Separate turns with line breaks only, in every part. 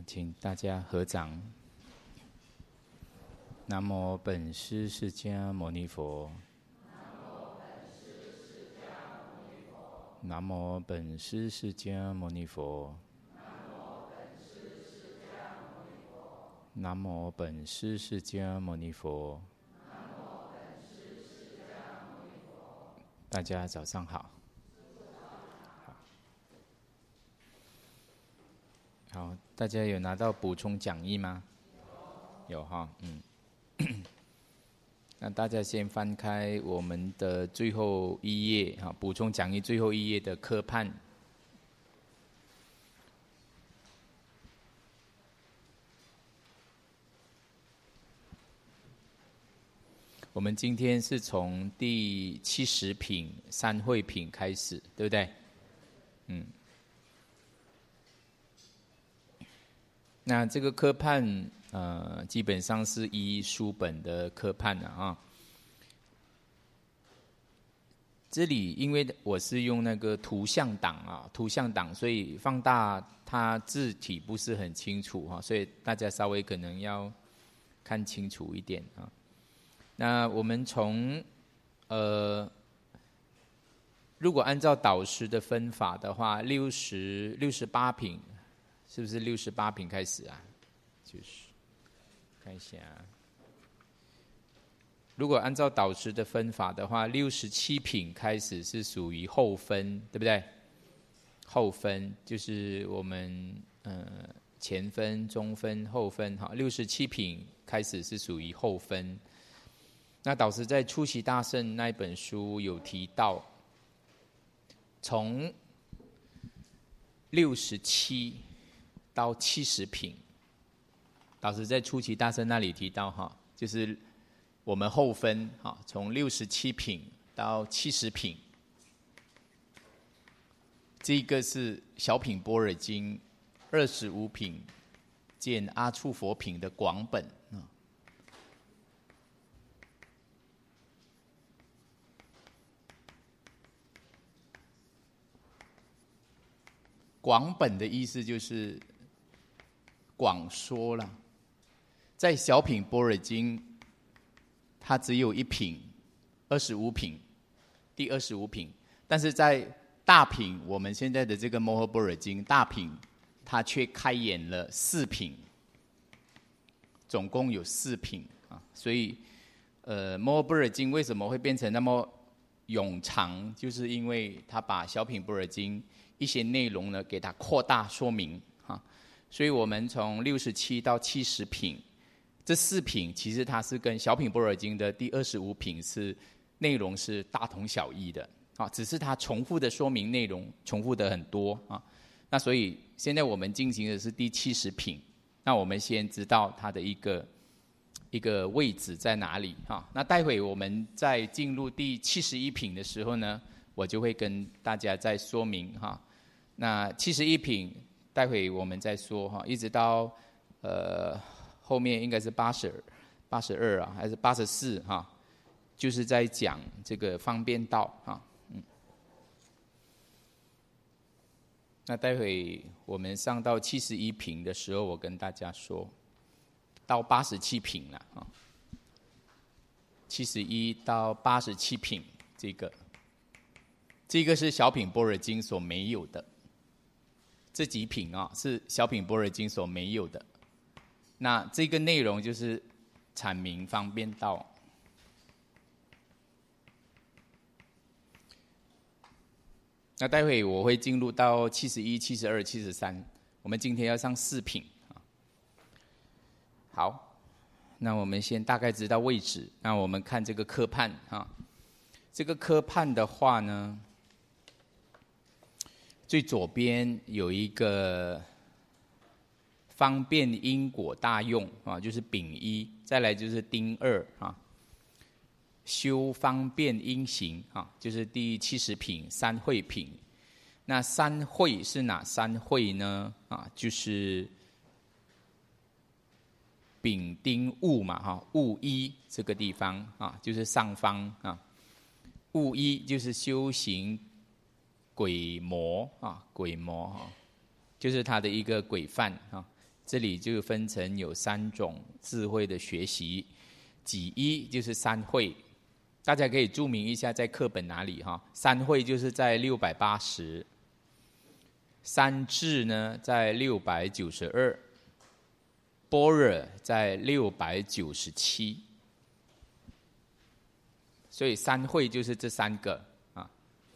请大家合掌。南无本师释迦牟尼佛。南无本师释迦牟尼佛。南无本师释迦牟尼佛。大家早上好。好，大家有拿到补充讲义吗？有哈，那大家先翻开我们的最后一页哈，补充讲义最后一页的科判。我们今天是从第70品三会品开始，对不对？那这个科判基本上是依书本的科判啊。这里因为我是用那个图像档，所以放大它字体不是很清楚哈，所以大家稍微可能要看清楚一点啊。那我们从如果按照导师的分法的话，68品，是不是68品开始啊？就是看一下，如果按照导师的分法的话，67品开始是属于后分，对不对？后分就是我们前分、中分、后分哈。67品开始是属于后分。那导师在出席大圣那一本书有提到，从67到70品，导师在出席大圣那里提到哈，就是我们后分哈，从67品到70品，这个是小品般若经25品见阿处佛品的广本。广本的意思就是广说了，在小品般若经，它只有一品，25品，第25品，但是在大品，我们现在的这个摩诃般若经大品，它却开演了4品，总共有4品啊。所以，摩诃般若经为什么会变成那么冗长，就是因为它把小品般若经一些内容呢，给它扩大说明哈。所以我们从67到70品，这4品其实它是跟小品般若经的第25品是内容是大同小异的啊，只是它重复的说明内容重复的很多啊。那所以现在我们进行的是第70品，那我们先知道它的一个位置在哪里哈。那待会我们在进入第71品的时候呢，我就会跟大家再说明哈。那71品待会我们再说哈，一直到后面应该是82啊，还是84哈，就是在讲这个方便道哈。那待会我们上到71品的时候，我跟大家说，到87品了啊。71到87品，这个是小品般若经所没有的。这几品啊，是小品般若经所没有的。那这个内容就是阐明方便道。那待会我会进入到71、72、73，我们今天要上4品。好，那我们先大概知道位置。那我们看这个科判啊，这个科判的话呢，最左边有一个方便因果大用啊，就是丙1，再来就是丁2啊，修方便因行啊，就是第70品三会品。那三会是哪3会呢？啊，就是丙丁戊嘛哈，戊1这个地方啊，就是上方啊，戊1就是修行鬼魔啊，鬼魔哈，就是它的一个规范啊。 这里就分成有3种智慧的学习。己一就是三会，大家可以注明一下在课本哪里哈。三会就是在680，三智呢在692，般若在697。所以三会就是这3个啊。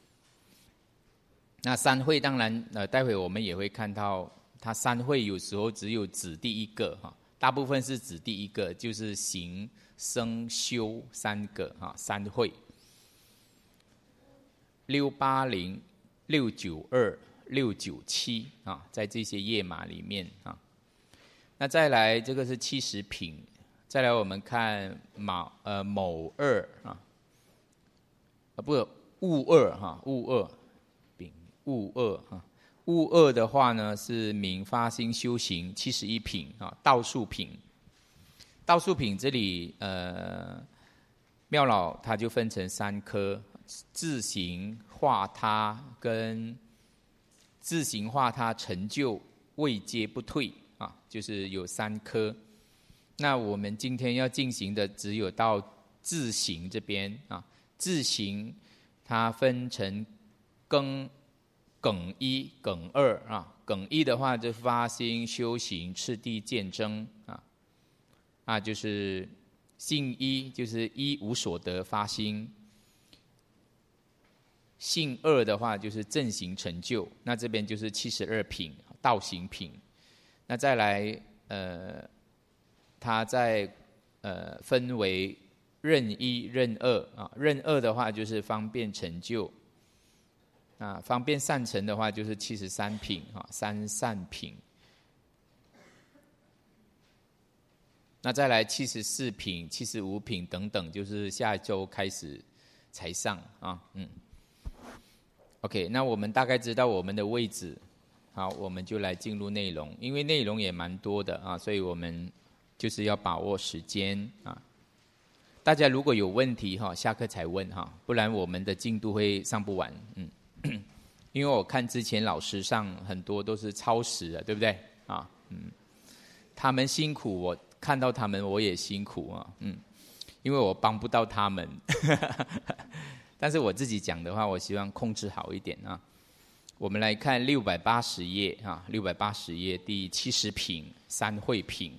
那三会当然待会我们也会看到，它三会有时候只有指第一个哈，大部分是指第一个，就是行生修3个哈，三会。680、692、697啊，在这些页码里面啊。那再来这个是70品，再来我们看某二啊。不，物二哈，物二，丙物二哈，物二的话呢是明发心修行71品啊，道术品。道术品这里妙老他就分成3科，自行化他跟自行化他成就位阶不退啊，就是有3科。那我们今天要进行的只有到自行这边啊。自行它分成庚一、庚二啊。庚一的话就发心修行次第见真啊，就是信一就是一无所得发心，信二的话就是正行成就。那这边就是72品道行品。那再来它再分为任一、任二啊，任二的话就是方便成就，啊，方便善成的话就是73品啊，三善品。那再来74品、75品等等，就是下一周开始才上啊，OK， 那我们大概知道我们的位置，好，我们就来进入内容，因为内容也蛮多的啊，所以我们就是要把握时间啊。大家如果有问题哈，下课才问哈，不然我们的进度会上不完。因为我看之前老师上很多都是超时的，对不对啊？他们辛苦，我看到他们我也辛苦啊，因为我帮不到他们。但是我自己讲的话，我希望控制好一点啊。我们来看680页啊，680页第70品三会品。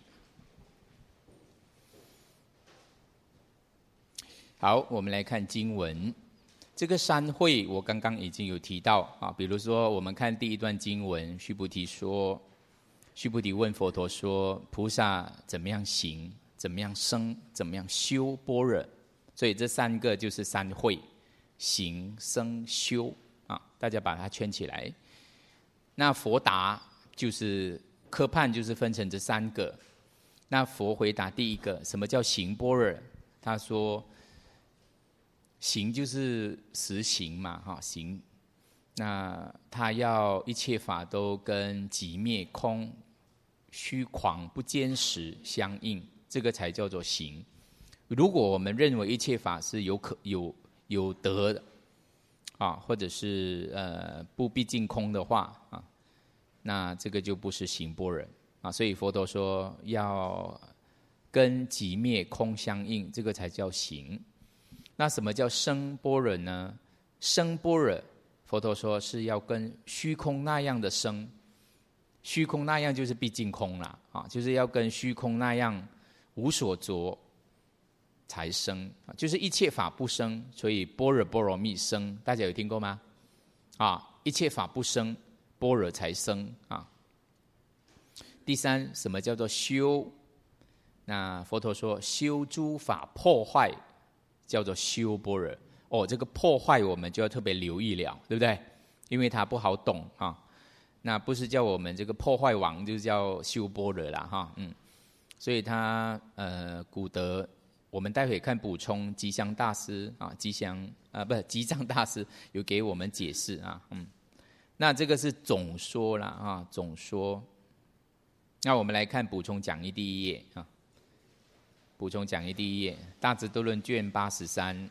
好，我们来看经文。这个三会我刚刚已经有提到啊，比如说我们看第一段经文，须菩提问佛陀说，菩萨怎么样行，怎么样生，怎么样修般若？所以这3个就是三会，行、生、修啊，大家把它圈起来。那佛答就是科判，就是分成这3个。那佛回答第一个，什么叫行般若？他说，行就是实行嘛，哈，行。那他要一切法都跟寂灭空、虚诳不坚实相应，这个才叫做行。如果我们认为一切法是有得的啊，或者是不毕竟空的话啊，那这个就不是行般若啊。所以佛陀说要跟寂灭空相应，这个才叫行。那什么叫生般若呢？生般若，佛陀说是要跟虚空那样的生，虚空那样就是毕竟空啦，啊，就是要跟虚空那样无所着才生，就是一切法不生，所以般若波罗蜜生，大家有听过吗？啊，一切法不生，般若才生啊。第三，什么叫做修？那佛陀说修诸法破坏，叫做修般若。哦，这个破坏我们就要特别留意了，对不对？因为它不好懂啊。那不是叫我们这个破坏王，就叫修般若啦哈，所以他古德，我们待会看补充，吉祥大师啊，吉藏大师有给我们解释啊，那这个是总说啦啊，总说。那我们来看补充讲义第1页啊，补充讲义第1页，《大智度论》卷83，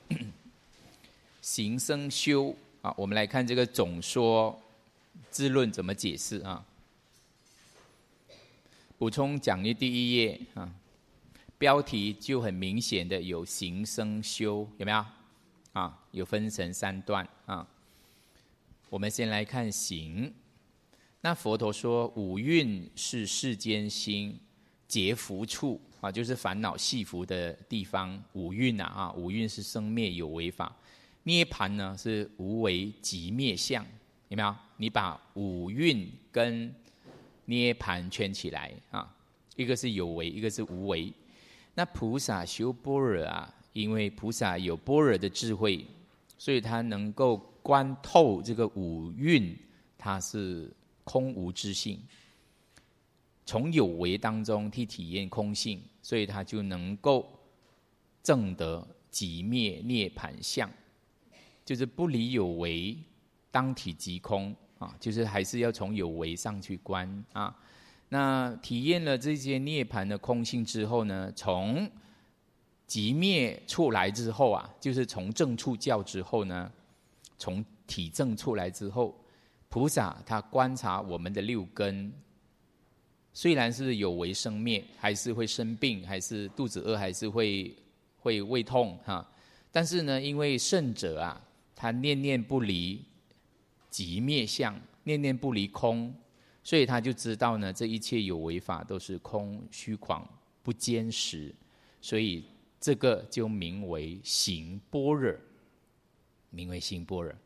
行生修啊，我们来看这个总说智论怎么解释啊？ 补充讲义第1页啊，标题就很明显的有行生修，有没有啊？有分成3段啊。我们先来看行。那佛陀说，五蕴是世间心结福处啊，就是烦恼系福的地方。五蕴啊，五蕴是生灭有为法，涅槃呢是无为即灭相，有没有？你把五蕴跟涅槃圈起来啊，一个是有为，一个是无为。那菩萨修般若啊，因为菩萨有般若的智慧，所以他能够观透这个五蕴，它是空无之性，从有为当中去体验空性，所以他就能够证得即灭涅槃相，就是不离有为，当体即空啊，就是还是要从有为上去观啊。那体验了这些涅槃的空性之后呢，从即灭出来之后啊，就是从正处教之后呢，从体证出来之后，菩萨他观察我们的6根，虽然是有为生灭，还是会生病，还是肚子饿，还是会胃痛哈，但是呢，因为圣者啊，他念念不离即灭相，念念不离空，所以他就知道呢，这一切有为法都是空虚诳不坚实，所以这个就名为行般若，名为行般若。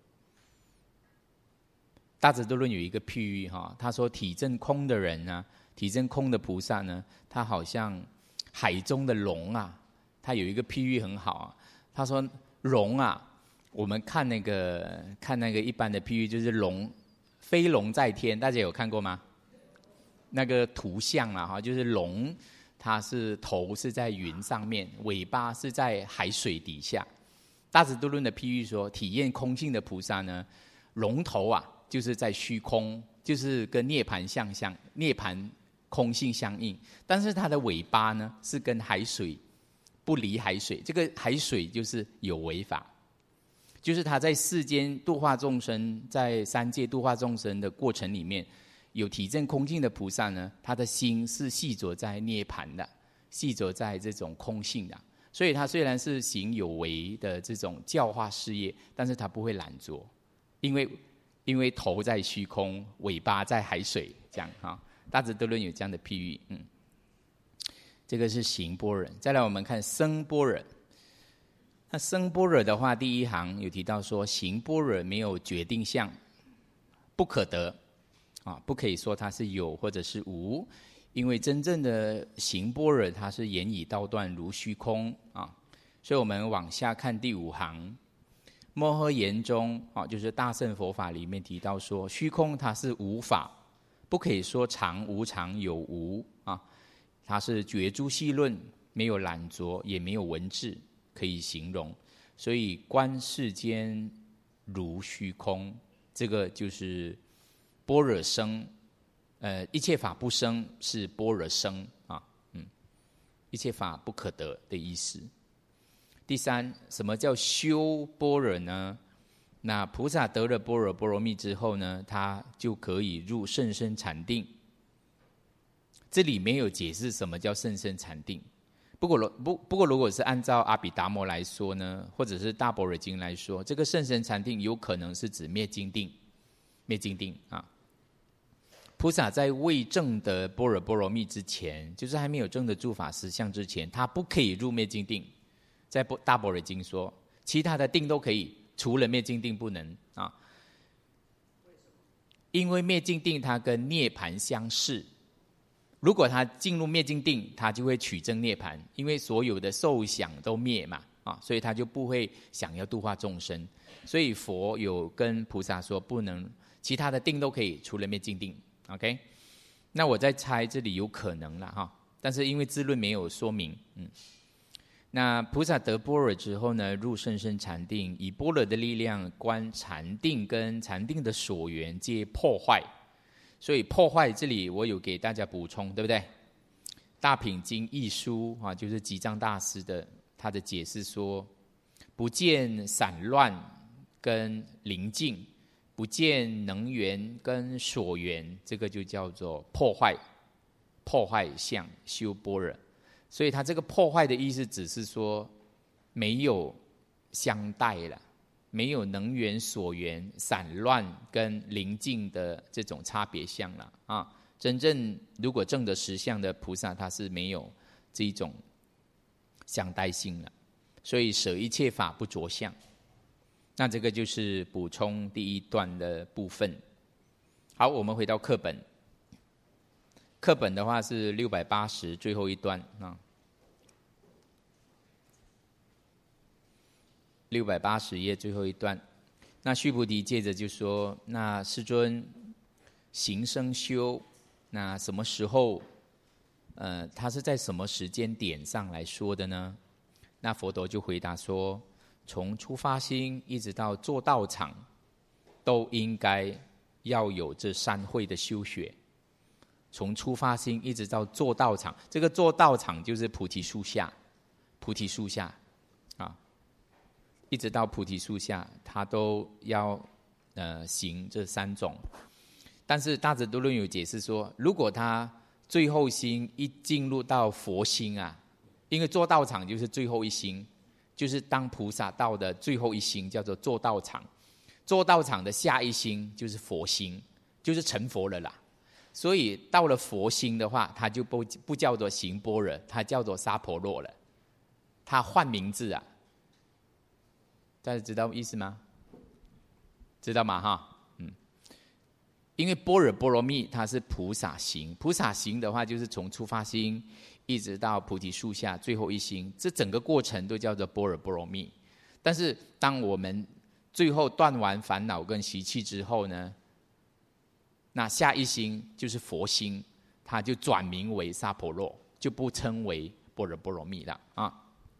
大智度论有一个譬喻哈，他说体证空的人呢，体证空的菩萨呢，他好像海中的龙啊。他有一个譬喻很好啊，他说龙啊，我们看那个一般的譬喻，就是龙飞龙在天，大家有看过吗？那个图像啊哈，就是龙，它是头是在云上面，尾巴是在海水底下。大智度论的譬喻说，体验空性的菩萨呢，龙头啊就是在虚空，就是跟涅槃相像，涅槃空性相应，但是它的尾巴呢是跟海水不离海水，这个海水就是有为法，就是他在世间度化众生，在3界度化众生的过程里面，有体证空性的菩萨呢，他的心是系着在涅槃的，系着在这种空性的，所以他虽然是行有为的这种教化事业，但是他不会懒惰，因为头在虚空，尾巴在海水，这样哈。大智度论有这样的譬喻，这个是行般若。再来我们看生般若。那生般若的话，第1行有提到说，行般若没有决定相，不可得啊，不可以说它是有或者是无，因为真正的行般若，它是言以道断如虚空啊。所以我们往下看第5行，摩诃言中啊，就是大乘佛法里面提到说，虚空它是无法，不可以说常无常有无啊。它是绝诸戏论，没有懒惰，也没有文字可以形容，所以观世间如虚空，这个就是般若生。一切法不生是般若生啊，一切法不可得的意思。第3，什么叫修般若呢？那菩萨得了般若波罗蜜之后呢，他就可以入甚深禅定。这里没有解释什么叫甚深禅定。不过如果是按照阿毗达摩来说呢，或者是大般若经来说，这个甚深禅定有可能是指灭尽定，灭尽定啊。菩萨在未证得般若波罗蜜之前，就是还没有证得诸法实相之前，他不可以入灭尽定。在大般若经说，其他的定都可以，除了灭尽定不能啊。因为灭尽定它跟涅槃相似。如果他进入灭尽定，他就会取证涅槃，因为所有的受想都灭嘛，所以他就不会想要度化众生。所以佛有跟菩萨说，不能其他的定都可以，除了灭尽定。OK， 那我在猜这里有可能了哈，但是因为智论没有说明，那菩萨得般若之后呢，入甚深禅定，以般若的力量观禅定跟禅定的所缘皆破坏。所以破坏这里我有给大家补充，对不对？大品经义书啊，就是吉藏大师的他的解释说，不见散乱跟宁静，不见能缘跟所缘，这个就叫做破坏。 破坏相修般若。所以他这个破坏的意思只是说没有相待了，没有能缘所缘散乱跟临近的这种差别相了啊。真正如果证得实相的菩萨，他是没有这一种相待性了，所以舍一切法不着相。那这个就是补充第一段的部分。好，我们回到课本。课本的话是680最后一段啊，680页最后一段。那须菩提接着就说：那世尊，行生修，那什么时候？他是在什么时间点上来说的呢？那佛陀就回答说：从出发心一直到做道场，都应该要有这3会的修学。从出发心一直到做道场，这个做道场就是菩提树下，菩提树下啊，一直到菩提树下，他都要行这3种。但是大智度论有解释说，如果他最后心一进入到佛心啊，因为做道场就是最后一心，就是当菩萨道的最后一心叫做做道场，做道场的下一心就是佛心，就是成佛了啦。所以到了佛心的话，它就不叫做行般若，它叫做沙婆若了，它换名字啊。大家知道意思吗？知道吗？哈，因为般若波罗蜜它是菩萨行，菩萨行的话就是从出发心一直到菩提树下最后一心，这整个过程都叫做般若波罗蜜。但是当我们最后断完烦恼跟习气之后呢，那下一心就是佛心，它就转名为沙婆若，就不称为般若波罗蜜了啊。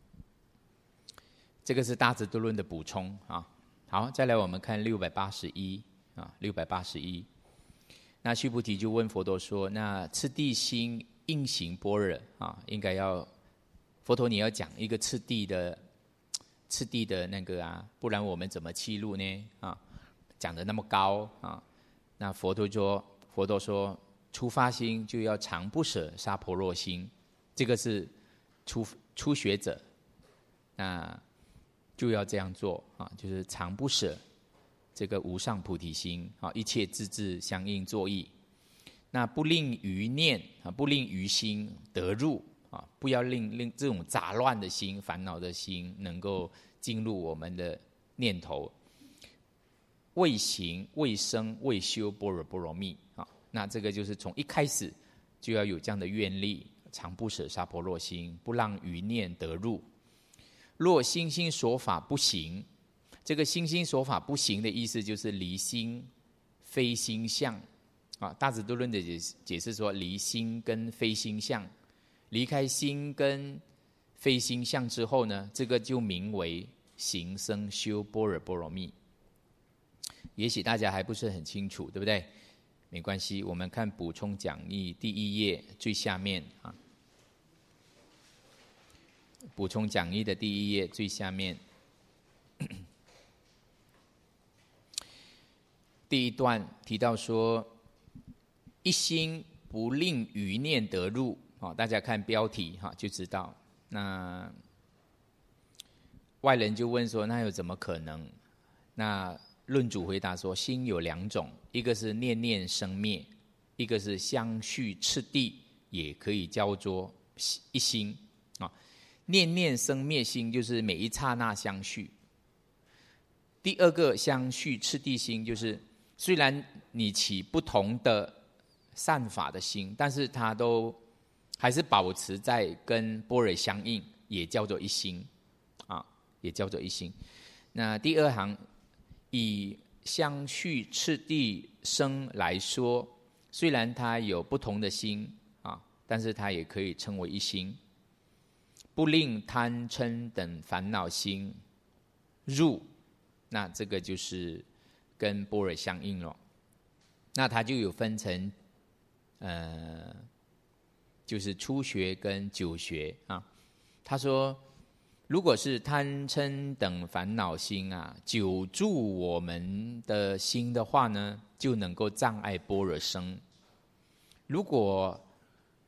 这个是大智度论的补充啊。好，再来我们看681啊，681。那须菩提就问佛陀说：那次第心应行般若啊，应该要佛陀你要讲一个次第的那个啊，不然我们怎么记录呢？啊，讲得那么高啊。那佛陀说，出发心就要常不舍沙婆若心，这个是初学者，那就要这样做啊，就是常不舍这个无上菩提心啊，一切自治相应作意。那不令余念啊，不令余心得入啊，不要令这种杂乱的心、烦恼的心能够进入我们的念头。未行、未生、未修般若波罗蜜啊，那这个就是从一开始就要有这样的愿力，常不舍沙婆若心，不让余念得入。若心心所法不行，这个心心所法不行的意思就是离心非心相啊。大智度论的解释说，离心跟非心相，离开心跟非心相之后呢，这个就名为行生修般若波罗蜜。也许大家还不是很清楚，对不对？没关系，我们看补充讲义第1页最下面啊。补充讲义的第1页最下面，第1段提到说，一心不令余念得入啊。大家看标题哈就知道。那外人就问说，那又怎么可能？那论主回答说，心有2种，一个是念念生灭，一个是相续次第，也可以叫做一心啊。念念生灭心就是每一刹那相续。第2个相续次第心就是虽然你起不同的善法的心，但是它都还是保持在跟般若相应，也叫做一心啊，也叫做一心。那第2行以相续次第生来说，虽然它有不同的心啊，但是它也可以称为一心，不令贪嗔等烦恼心入，那这个就是跟般若相应了。那它就有分成就是初学跟久学啊。他说如果是贪嗔等烦恼心啊，久住我们的心的话呢，就能够障碍般若生。如果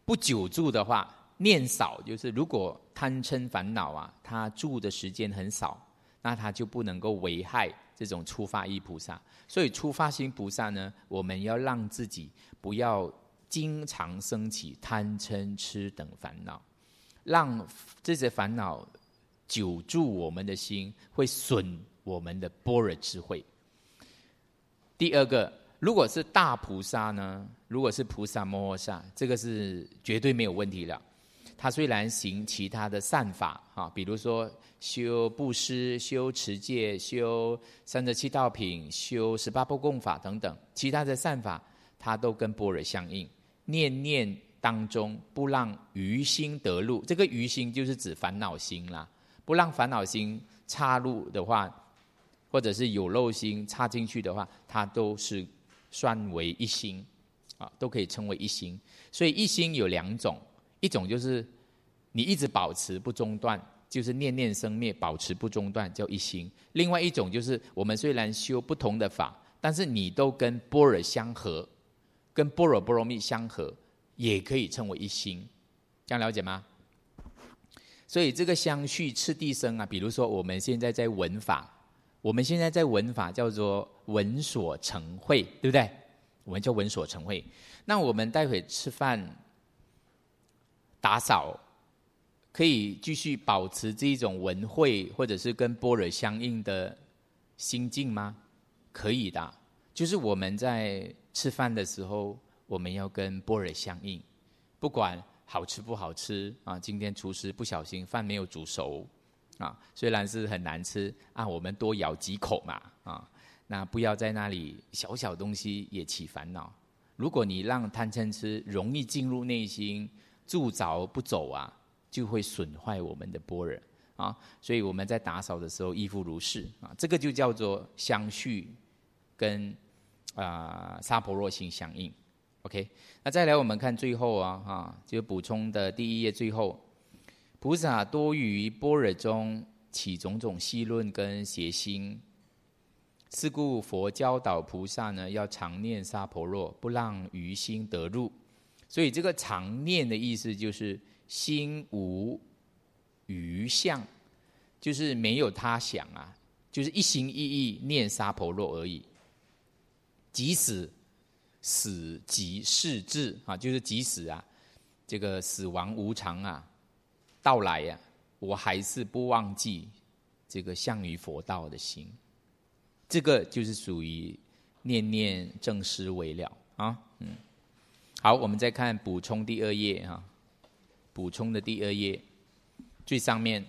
不久住的话，念少就是如果贪嗔烦恼啊，它住的时间很少，那它就不能够危害这种初发意菩萨。所以初发心菩萨呢，我们要让自己不要经常升起贪嗔痴等烦恼，让这些烦恼久住我们的心，会损我们的般若智慧。第二个，如果是大菩萨呢，如果是菩萨摩诃萨，这个是绝对没有问题的。他虽然行其他的善法啊，比如说修布施、修持戒、修37道品、修18波共法等等，其他的善法他都跟般若相应。念念当中不让余心得入，这个余心就是指烦恼心啦，不让烦恼心插入的话，或者是有漏心插进去的话，它都是算为一心啊，都可以称为一心。所以一心有两种，一种就是你一直保持不中断，就是念念生灭，保持不中断叫一心；另外一种就是我们虽然修不同的法，但是你都跟般若相合，跟般若波罗蜜相合，也可以称为一心。这样了解吗？所以这个相续次第生啊，比如说我们现在在闻法，我们现在在闻法叫做闻所成慧，对不对？我们叫闻所成慧。那我们待会吃饭打扫，可以继续保持这一种闻慧或者是跟般若相应的心境吗？可以的，就是我们在吃饭的时候，我们要跟般若相应，不管好吃不好吃啊，今天厨师不小心饭没有煮熟啊，虽然是很难吃啊，我们多咬几口嘛啊，那不要在那里小小东西也起烦恼。如果你让贪嗔痴容易进入内心，住着不走啊，就会损坏我们的般若啊。所以我们在打扫的时候亦复如是啊，这个就叫做相续跟萨婆若心相应。OK， 那再来我们看最后就补充的第一页最后，菩萨多于般若中起种种戏论跟邪心，是故佛教导菩萨呢，要常念萨婆若，不让余心得入。所以这个常念的意思就是心无余相，就是没有他想啊，就是一心一意念萨婆若而已。即使死即是至啊，就是即使这个死亡无常到来我还是不忘记这个向于佛道的心。这个就是属于念念正思为了好，我们再看补充第二页补充的第二页最上面，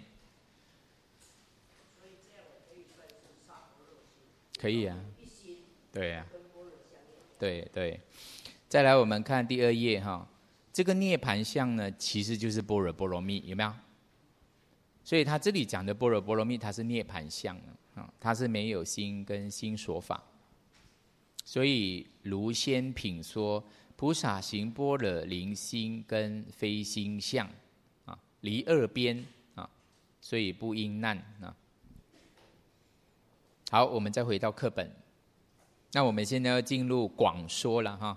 可以对对。再来我们看第二页这个涅盘相呢，其实就是般若波罗蜜，有没有？所以他这里讲的般若波罗蜜，它是涅盘相它是没有心跟心所法。所以如先品说，菩萨行般若离心跟非心相离二边所以不应难好，我们再回到课本。那我们现在要进入广说了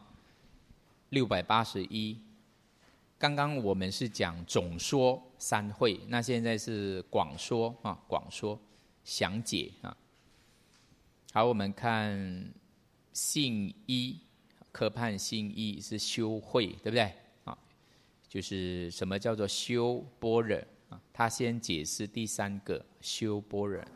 681。刚刚我们是讲总说三会，那现在是广说广说详解好，我们看信一，科判信一是修慧，对不对就是什么叫做修般若他先解释第三个修般若。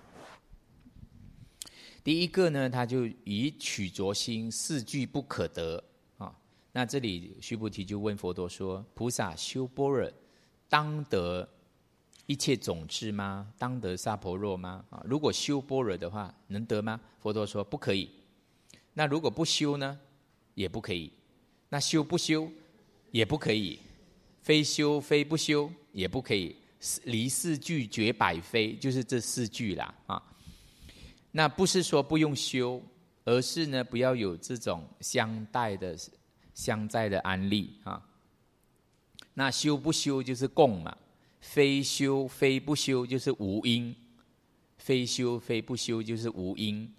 第一个呢，他就以取着心四句不可得那这里须菩提就问佛陀说，菩萨修般若当得一切种智吗？当得萨婆若吗如果修般若的话能得吗？佛陀说不可以。那如果不修呢？也不可以。那修不修也不可以，非修非不修也不可以。离四句绝百非，就是这四句啦那不是说不用修，而是呢不要有这种相在的安立那修不修就是共嘛，非修非不修就是无因，非修非不修就是无因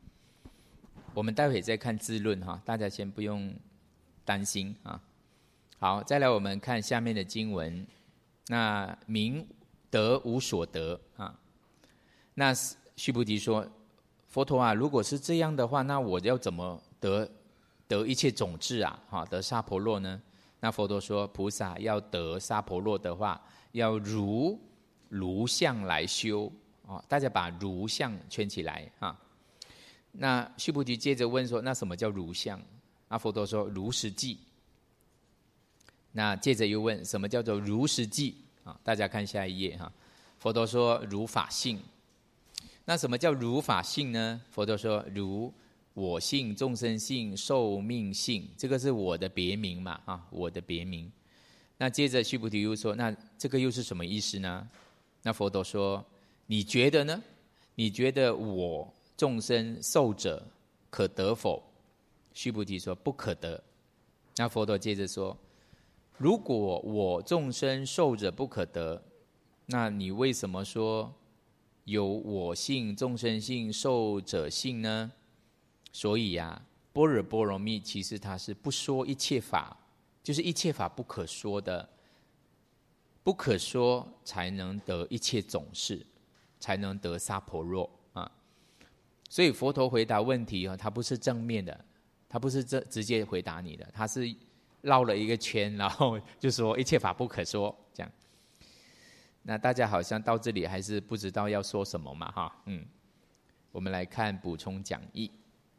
我们待会再看字论大家先不用担心好，再来我们看下面的经文。那明得无所得啊。那须菩提说：佛陀啊，如果是这样的话，那我要怎么得一切种智啊？得萨婆若呢？那佛陀说，菩萨要得萨婆若的话，要如相来修。大家把如相圈起来啊。那须菩提接着问说：那什么叫如相？佛陀说：如实际。那接着又问什么叫做如实际？大家看下一页哈。佛陀说：如法性。那什么叫如法性呢？佛陀说：如我性、众生性、寿命性，这个是我的别名嘛我的别名。那接着须菩提又说：那这个又是什么意思呢？那佛陀说：你觉得呢？你觉得我众生寿者可得否？须菩提说：不可得。那佛陀接着说：如果我众生寿者不可得，那你为什么说有我性、众生性、寿者性呢？所以般若波罗蜜其实它是不说一切法，就是一切法不可说的，不可说才能得一切种事，才能得萨婆若啊。所以佛陀回答问题他不是正面的，他不是直接回答你的，他是绕了一个圈，然后就说一切法不可说这样。那大家好像到这里还是不知道要说什么嘛我们来看补充讲义。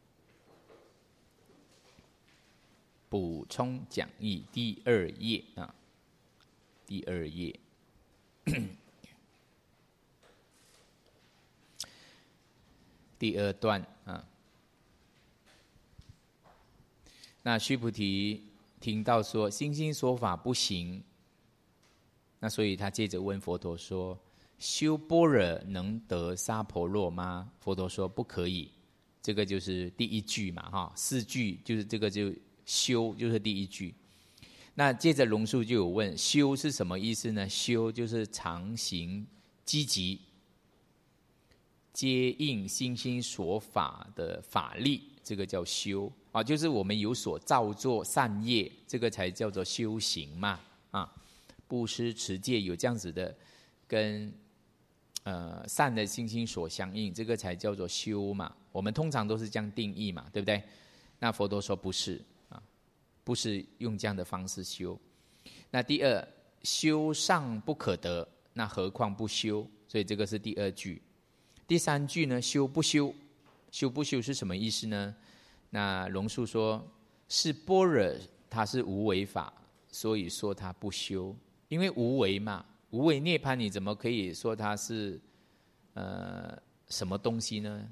补充讲义第2页第2页第2段那须菩提听到说心心说法不行，那所以他接着问佛陀说：修般若能得萨婆若吗？佛陀说不可以。这个就是第一句嘛4句就是这个，就修就是第一句。那接着龙树就有问：修是什么意思呢？修就是常行积极，接应心心所法的法力，这个叫修就是我们有所造作善业，这个才叫做修行嘛布施持戒有这样子的跟善的心心所相应，这个才叫做修嘛。我们通常都是这样定义嘛，对不对？那佛陀说不是不是用这样的方式修。那第2，修尚不可得，那何况不修？所以这个是第2句。第3句呢，修不修？修不修是什么意思呢？那龙树说，是般若它是无为法，所以说它不修。因为无为嘛，无为涅槃，你怎么可以说它是什么东西呢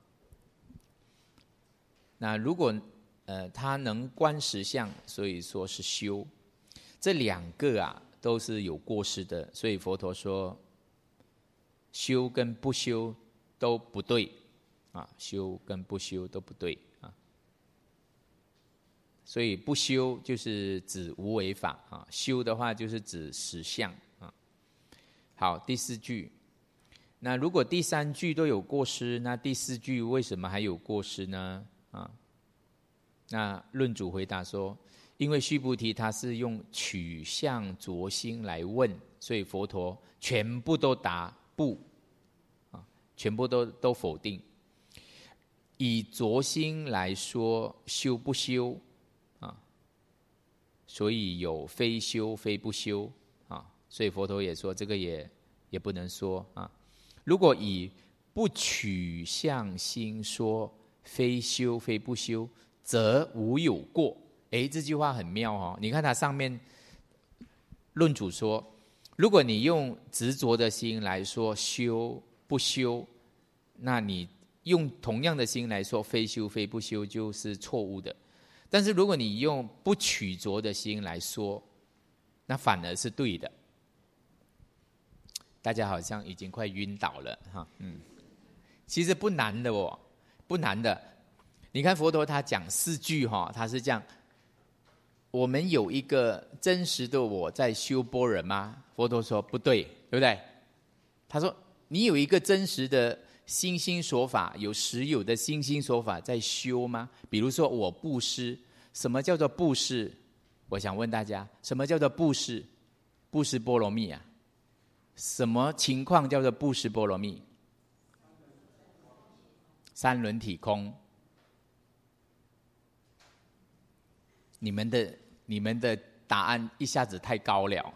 那如果它能观实相，所以说是修。这2个都是有过失的，所以佛陀说修跟不修都不对修跟不修都不对所以不修就是指无为法修的话就是指实相好，第4句。那如果第3句都有过失，那第4句为什么还有过失呢那论主回答说，因为须菩提他是用取相着心来问，所以佛陀全部都答不全部都否定。以着心来说修不修所以有非修非不修所以佛陀也说这个也不能说如果以不取相心说非修非不修，则无有过。这句话很妙你看它上面论主说，如果你用执着的心来说修不修，那你用同样的心来说非修非不修就是错误的。但是如果你用不取着的心来说，那反而是对的。大家好像已经快晕倒了其实不难的不难的。你看佛陀他讲4句他是这样：我们有一个真实的我在修般若吗？佛陀说不对，对不对？他说你有一个真实的心心所法，有实有的心心所法在修吗？比如说我布施，什么叫做布施？ 我想问大家，什么叫做布施？布施波罗蜜啊？什么情况叫做布施波罗蜜？三轮体空。你们的答案一下子太高了，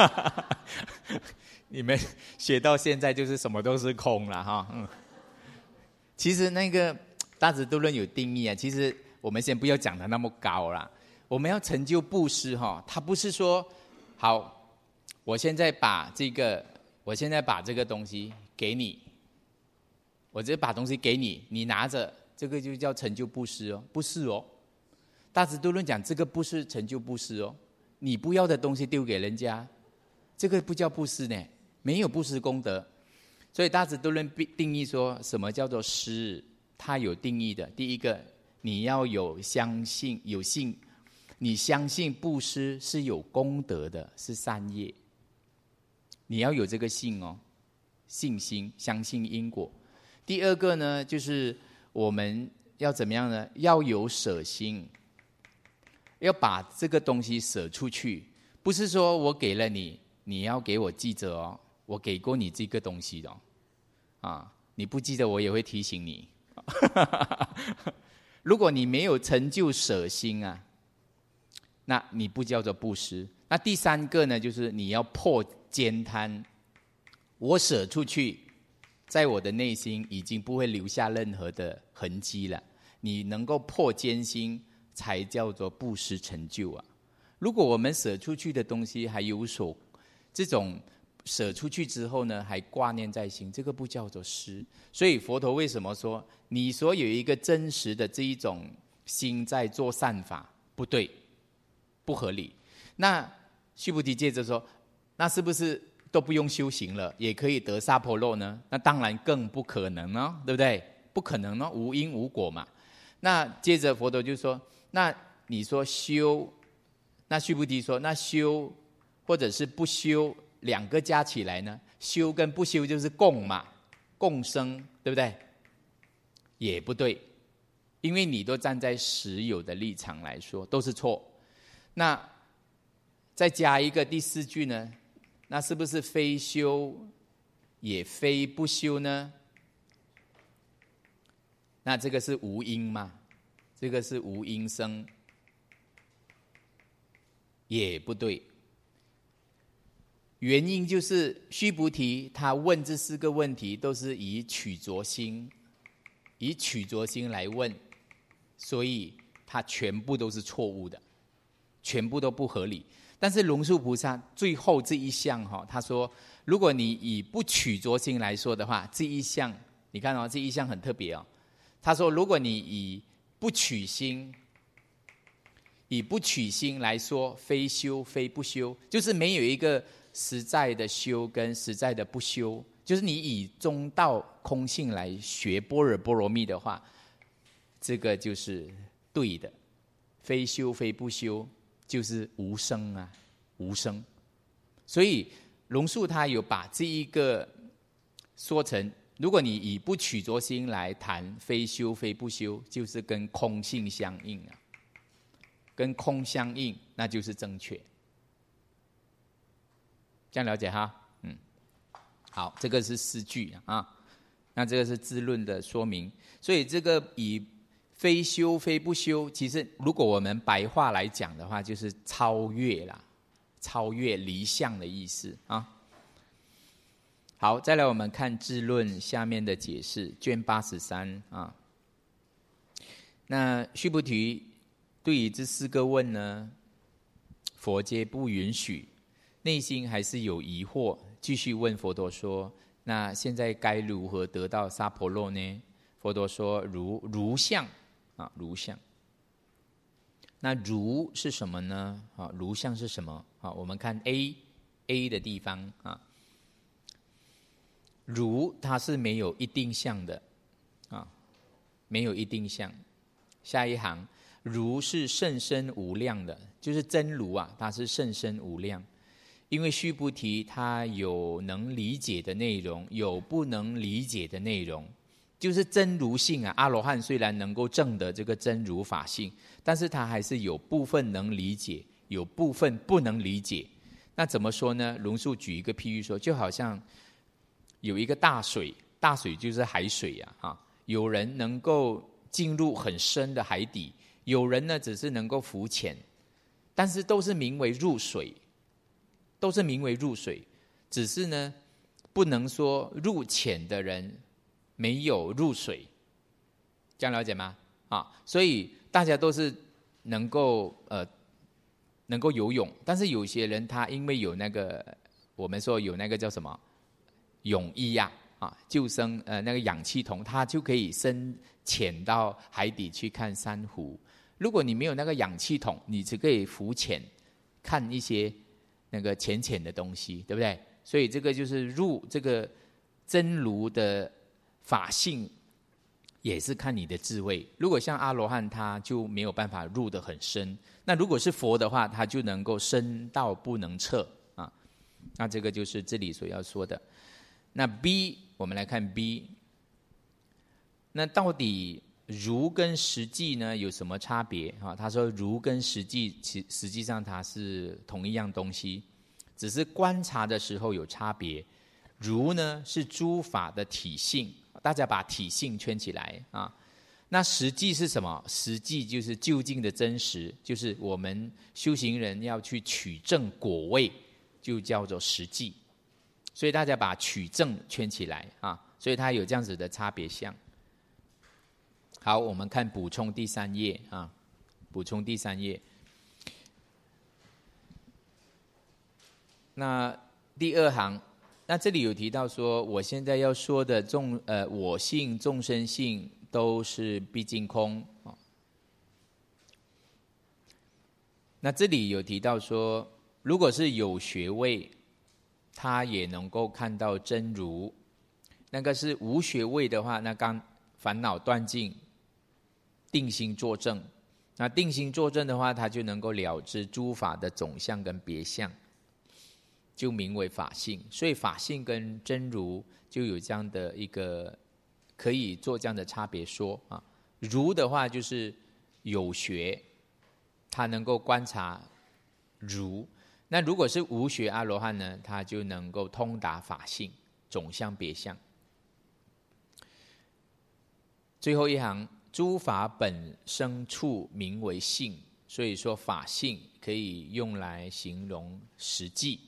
你们学到现在就是什么都是空了哈。其实那个大智度论有定义啊，其实我们先不要讲的那么高啦。我们要成就布施哈，它不是说好，我现在把这个东西给你，我直接把东西给你，你拿着，这个就叫成就布施哦，不是哦。大智度论讲这个不是成就布施哦，你不要的东西丢给人家，这个不叫布施呢，没有布施功德。所以大智度论定义说什么叫做施，它有定义的。第一个，你要有相信，有信，你相信布施是有功德的，是善业，你要有这个信哦，信心，相信因果。第二个呢，就是我们要怎么样呢？要有舍心，要把这个东西舍出去，不是说我给了你，你要给我记着哦，我给过你这个东西的啊，你不记得我也会提醒你。如果你没有成就舍心啊，那你不叫做布施。那第三个呢，就是你要破坚贪，我舍出去，在我的内心已经不会留下任何的痕迹了。你能够破坚心，才叫做布施成就啊！如果我们舍出去的东西还有所这种舍出去之后呢，还挂念在心，这个不叫做施。所以佛陀为什么说你所有一个真实的这一种心在做善法，不对，不合理？那须菩提接着说，那是不是都不用修行了，也可以得萨婆罗呢？那当然更不可能哦，对不对？不可能哦，无因无果嘛。那接着佛陀就说，那你说修，那须菩提说，那修或者是不修，两个加起来呢？修跟不修就是共嘛，共生，对不对？也不对，因为你都站在实有的立场来说，都是错。那再加一个第四句呢？那是不是非修也非不修呢？那这个是无因嘛？这个是无因生，也不对。原因就是须菩提他问这四个问题都是以取着心来问，所以他全部都是错误的，全部都不合理。但是龙树菩萨最后这一项他说，如果你以不取着心来说的话，这一项你看这一项很特别他说，如果你以不取心来说，非修非不修，就是没有一个实在的修跟实在的不修，就是你以中道空性来学般若波罗蜜的话，这个就是对的。非修非不修就是无生啊，无生。所以龙树他有把这一个说成，如果你以不取着心来谈非修非不修，就是跟空性相应啊，跟空相应，那就是正确。这样了解哈？好，这个是四句啊。那这个是智论的说明，所以这个以非修非不修，其实如果我们白话来讲的话，就是超越啦，超越离相的意思啊。好，再来我们看智论下面的解释，卷83啊。那须菩提对于这四个问呢，佛皆不允许，内心还是有疑惑，继续问佛陀说，那现在该如何得到萨婆罗呢？佛陀说，如相啊，如相。那如是什么呢？如相是什么？我们看 A 的地方啊。如它是没有一定相的没有一定相。下一行，如是甚深无量的，就是真如啊，它是甚深无量。因为须菩提他有能理解的内容，有不能理解的内容，就是真如性啊。阿罗汉虽然能够证得这个真如法性，但是他还是有部分能理解， 有部分不能理解。那怎么说呢？龙树举一个譬喻说，就好像有一个大水，大水就是海水有人能够进入很深的海底，有人呢只是能够浮潜，但是都是名为入水，都是名为入水，只是呢不能说入潜的人没有入水，这样了解吗？所以大家都是能够游泳，但是有些人他因为有那个我们说有那个叫什么泳衣救生那个氧气筒，他就可以深潜到海底去看珊瑚。如果你没有那个氧气筒，你只可以浮潜看一些那个浅浅的东西，对不对？所以这个就是入这个真如的法性，也是看你的智慧。如果像阿罗汉，他就没有办法入得很深，那如果是佛的话，他就能够深到不能测那这个就是这里所要说的。那 B 我们来看 B， 那到底如跟实际呢有什么差别？他说如跟实际实际上它是同一样东西，只是观察的时候有差别。如呢是诸法的体性，大家把体性圈起来那实际是什么？实际就是究竟的真实，就是我们修行人要去取证果位，就叫做实际。所以大家把取证圈起来所以它有这样子的差别相。好，我们看补充第3页补充第3页。那第2行，那这里有提到说，我现在要说的我性、众生性都是毕竟空那这里有提到说，如果是有学位，他也能够看到真如。那个是无学位的话，那刚烦恼断尽，定心作证。那定心作证的话，他就能够了知诸法的总相跟别相，就名为法性。所以法性跟真如就有这样的一个可以做这样的差别说如的话就是有学，他能够观察如。那如果是无学阿罗汉呢，他就能够通达法性总相别相。最后一行，诸法本生处名为性，所以说法性可以用来形容实际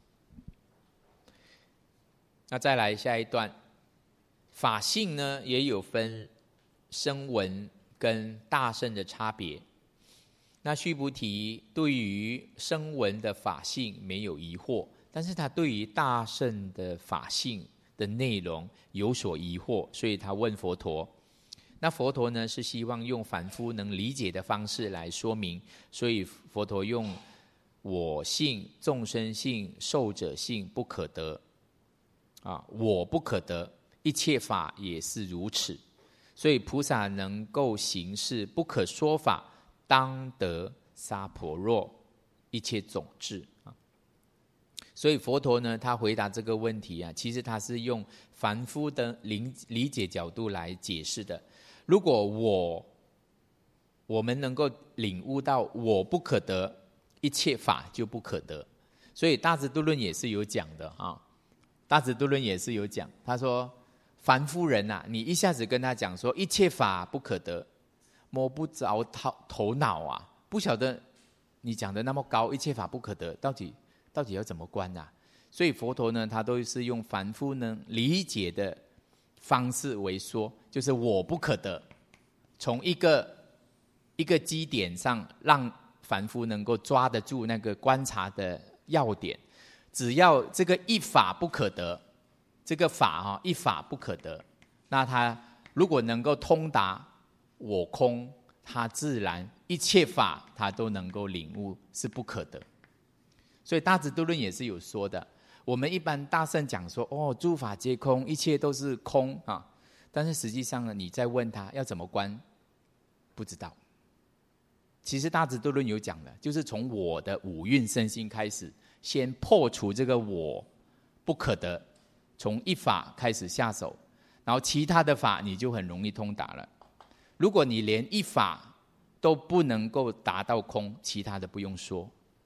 那再来下一段，法性呢也有分声闻跟大乘的差别。那须菩提对于声闻的法性没有疑惑，但是他对于大乘的法性的内容有所疑惑，所以他问佛陀。那佛陀呢是希望用凡夫能理解的方式来说明，所以佛陀用我性、众生性、寿者性不可得我不可得，一切法也是如此。所以菩萨能够行事不可说法，当得萨婆若，一切种智所以佛陀呢，他回答这个问题其实他是用凡夫的理解角度来解释的。如果我们能够领悟到我不可得，一切法就不可得。所以大智度论也是有讲的大智度论也是有讲，他说凡夫人你一下子跟他讲说一切法不可得，摸不着头脑不晓得你讲的那么高，一切法不可得，到底要怎么观所以佛陀呢，他都是用凡夫能理解的方式为说，就是我不可得，从一个基点上让凡夫能够抓得住那个观察的要点。只要这个一法不可得，这个法一法不可得，那他如果能够通达我空，他自然一切法他都能够领悟是不可得。所以大智度论也是有说的。我们一般大乘讲说诸法皆空，一切都是空但是实际上呢，你再问他要怎么观，不知道。其实大智度论有讲的，就是从我的五蕴身心开始，先破除这个我不可得，从一法开始下手，然后其他的法你就很容易通达了。如果你连一法都不能够达到空，其他的不用说，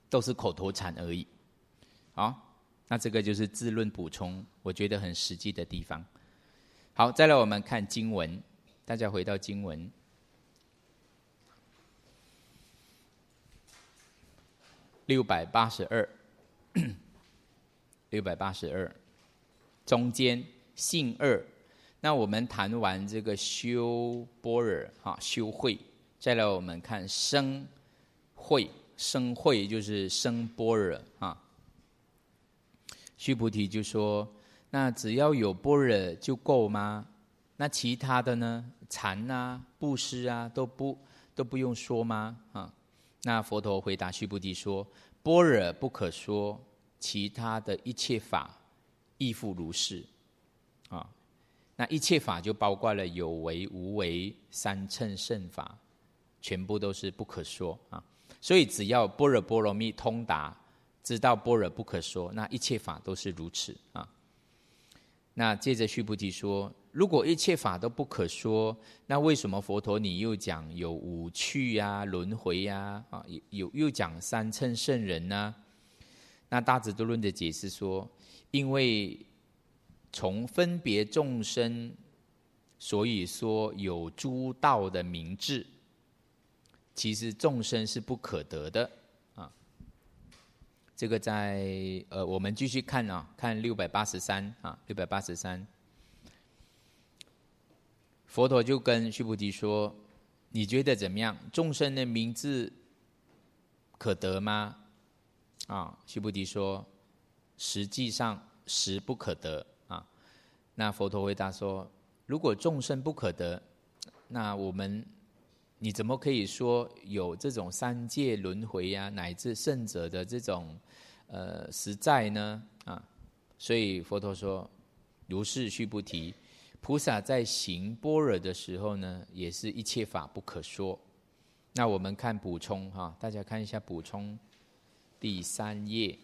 都是口头禅而已。好，那这个就是自论补充，我觉得很实际的地方。好，再来我们看经文，大家回到经文。682，中间性二。那我们谈完这个修般若修慧，再来我们看生慧，生慧就是生般若啊。须菩提就说：那只要有般若就够吗？那其他的呢？禅啊、布施啊，都不用说吗？啊？那佛陀回答须菩提说：般若不可说，其他的一切法亦复如是。啊，那一切法就包括了有为、无为、三乘圣法，全部都是不可说啊。所以只要般若波罗蜜通达，知道般若不可说，那一切法都是如此啊。那接着须菩提说：如果一切法都不可说，那为什么佛陀你又讲有五趣啊、轮回啊，又讲三乘圣人呢？那大智度论的解释说：因为从分别众生，所以说有诸道的名智，其实众生是不可得的啊。这个在我们继续看啊，看683啊，683。佛陀就跟须菩提说：你觉得怎么样？众生的名字可得吗？啊，须菩提说：实际上实不可得啊。那佛陀回答说：如果众生不可得，那你怎么可以说有这种三界轮回啊，乃至圣者的这种实在呢？啊，所以佛陀说：如是须菩提，菩萨在行般若的时候呢，也是一切法不可说。那我们看补充哈，大家看一下补充第3页，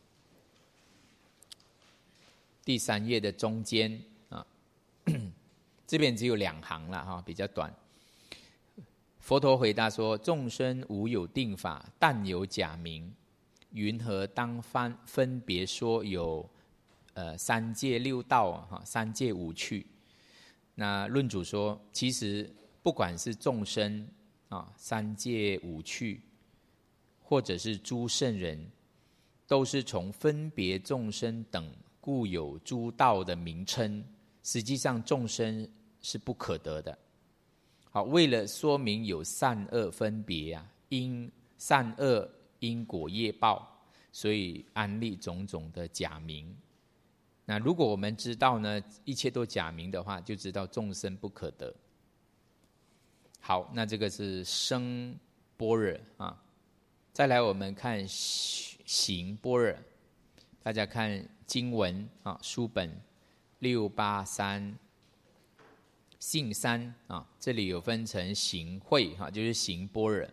第3页的中间啊，这边只有2行了哈，比较短。佛陀回答说：众生无有定法，但有假名，云何当分别说有三界六道三界五趣？那论主说，其实不管是众生三界五趣，或者是诸圣人，都是从分别众生等故有诸道的名称，实际上众生是不可得的。好，为了说明有善恶分别因善恶因果业报，所以安立种种的假名。那如果我们知道呢，一切都假名的话，就知道众生不可得。好，那这个是生般若啊。再来我们看行般若，大家看经文书本683。性三这里有分成行慧就是行般若。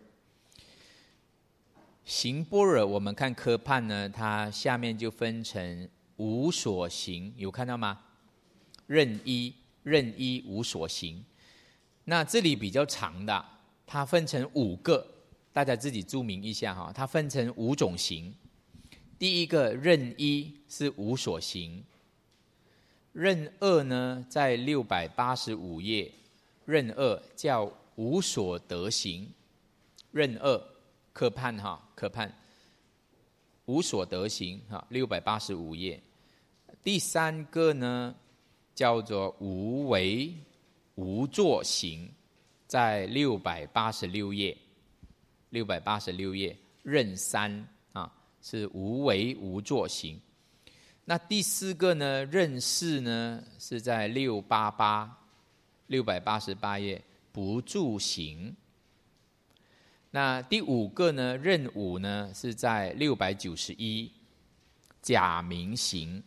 行般若我们看科判呢，它下面就分成无所行，有看到吗？任一无所行。那这里比较长的，它分成5个，大家自己注明一下它分成5种行。第一个任一是无所行。任二呢，在685页，任二叫无所得行。任二科判无所得行685页。第3个呢，叫做无为无作行，在686页。686页任3是无为无作行。那第4个呢，任4呢，是在688页不住行。那第5个呢，任5呢，是在691假名行。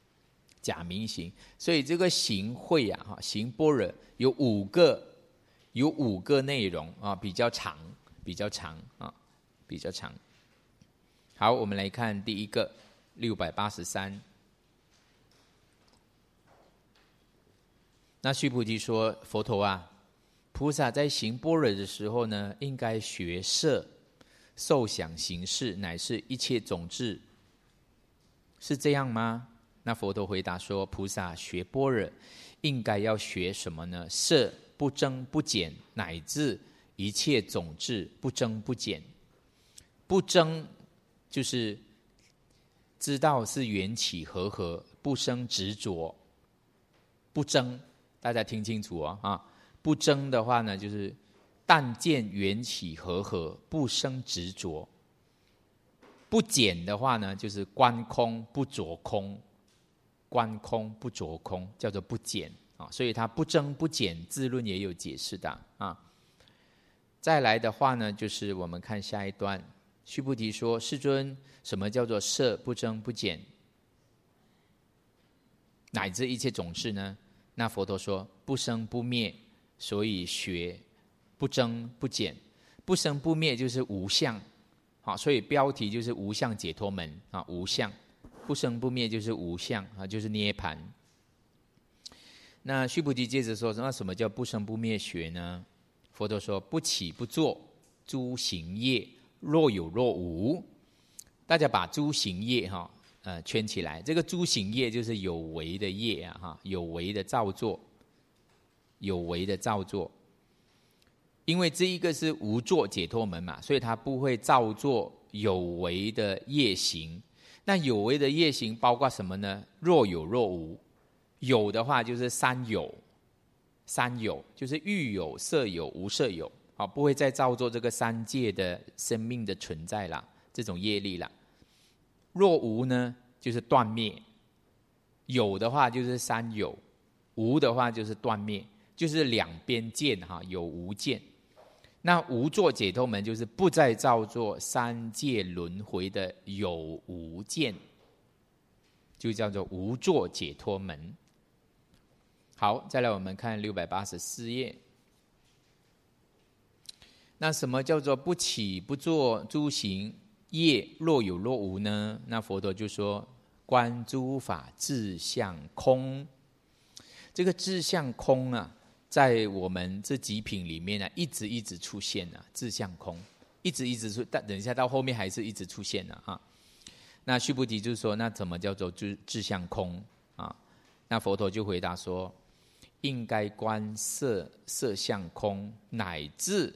所以这个行慧行般若有5个内容比较长。好，我们来看第一个683。那须菩提说：佛陀菩萨在行般若的时候呢，应该学摄，
受想行识，乃是一切种智，是这样吗？那佛陀回答说，菩萨学般若应该要学什么呢？色不增不减，乃至一切种智不增不减。不增就是知道是缘起和合，不生执着。不增，大家听清楚啊！不增的话呢，就是但见缘起和合，不生执着。不减的话呢，就是观空不着空，观空不着空，叫做不减啊。所以它不增不减，自论也有解释的啊。再来的话呢，就是我们看下一段，须菩提说：“世尊，什么叫做色不增不减，乃至一切种智呢？”那佛陀说：“不生不灭，所以学不增不减。不生不灭就是无相，好，所以标题就是无相解脱门啊，无相，不生不灭就是无相啊，就是涅槃。”那须菩提接着说：“那什么叫不生不灭学呢？”佛陀说：“不起不坐，诸行业若有若无。”大家把诸行业圈起来，这个诸行业就是有为的业啊，有为的造作，有为的造作。因为这一个是无作解脱门嘛，所以它不会造作有为的业行。那有为的业行包括什么呢？若有若无。有的话就是三有，三有就是欲有、色有、无色有，不会再造作这个三界的生命的存在啦，这种业力啦。若无呢，就是断灭。有的话就是三有，无的话就是断灭，就是两边见有无见。那无作解脱门就是不再造作三界轮回的有无见，就叫做无作解脱门。好，再来我们看684页。那什么叫做不起不坐诸行业若有若无呢？那佛陀就说：观诸法自相空。这个自相空啊，在我们这几品里面呢，一直出现啊，自相空，一直出，但等一下到后面还是一直出现啊。那须菩提就说：那怎么叫做自相空啊？那佛陀就回答说：应该观色相空，乃至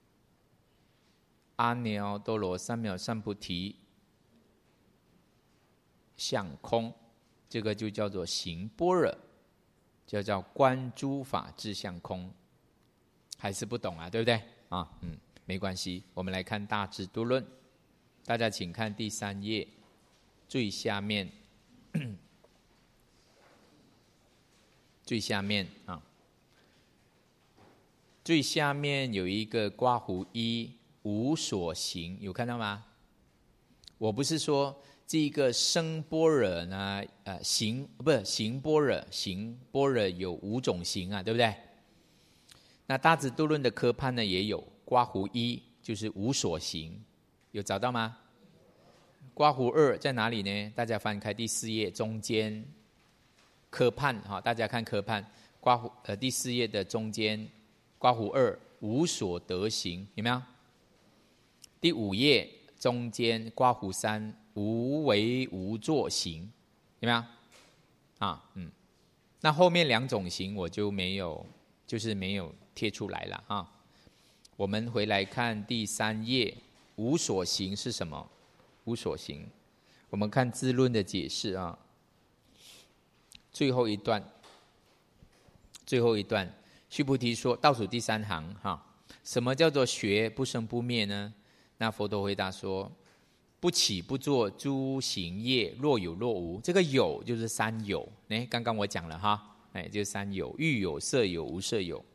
阿耨多罗三藐三菩提相空，这个就叫做行般若，就叫观诸法自相空。还是不懂啊，对不对啊？没关系，我们来看大智度论。大家请看第3页最下面，最下面啊，最下面有一个括弧1无所行，有看到吗？我不是说这个生般若呢，行般若，行般若有5种行啊，对不对？那大智度论的科判呢也有括弧1，就是无所行，有找到吗？括弧2在哪里呢？大家翻开第4页中间科判大家看科判，第4页的中间括弧2无所得行，有没有？第5页中间括弧3无为无作行，有没有？那后面2种行我就没有，就是没有贴出来了啊。我们回来看第3页，无所行是什么？无所行，我们看智论的解释啊。最后一段，须菩提说，倒数第3行什么叫做学不生不灭呢？那佛陀回答说：不起不坐诸行业若有若无。这个有就是三有，刚刚我讲了就是三有，欲有、色有、无色有。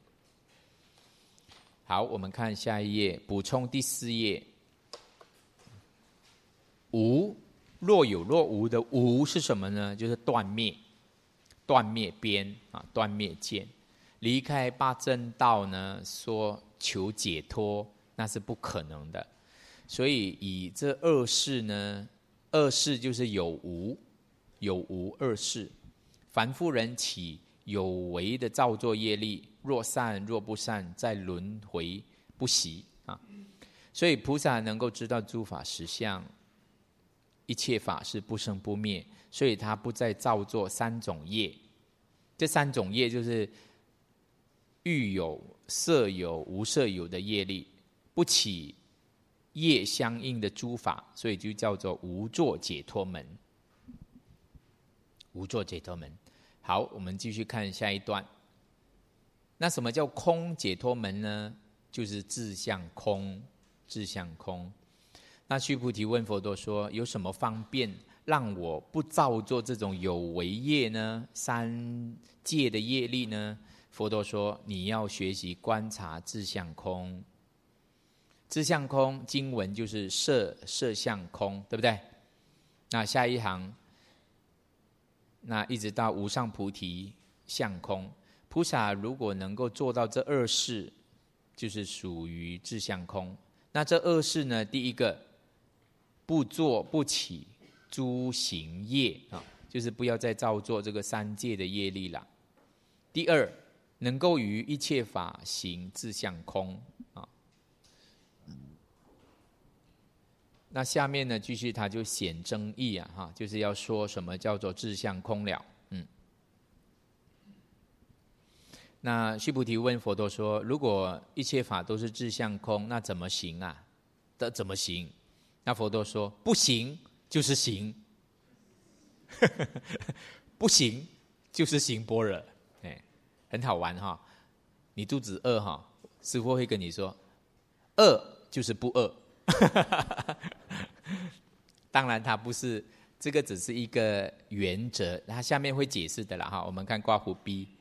好，我们看下一页，补充第4页。无，若有若无的无是什么呢？就是断灭，断灭边断灭见。离开八正道呢，说求解脱，那是不可能的。所以以这二世呢，二世就是有无二世。凡夫人起有为的造作业力，若善若不善，在轮回不息所以菩萨能够知道诸法实相，一切法是不生不灭，所以他不再造作三种业。这三种业就是欲有、色有、无色有的业力，不起业相应的诸法，所以就叫做无作解脱门。无作解脱门。好，我们继续看下一段。那什么叫空解脱门呢？就是自相空，自相空。那须菩提问佛陀说：有什么方便让我不造作这种有为业呢？三界的业力呢？佛陀说：你要学习观察自相空。自相空经文就是色相空，对不对？那下一行，那一直到无上菩提相空。菩萨如果能够做到这二事，就是属于自相空。那这二事呢，第一个，不作不起诸行业啊，就是不要再造作这个三界的业力了。第二，能够于一切法行自相空啊。那下面呢，继续他就显争议啊，哈，就是要说什么叫做自相空了。那须菩提问佛陀说：如果一切法都是自相空，那怎么行啊？怎么行？那佛陀说：不行就是行，不行就是行般若。很好玩哈。你肚子饿哈，师父会跟你说，饿就是不饿。当然它不是，这个只是一个原则，它下面会解释的啦哈。我们看括弧 B。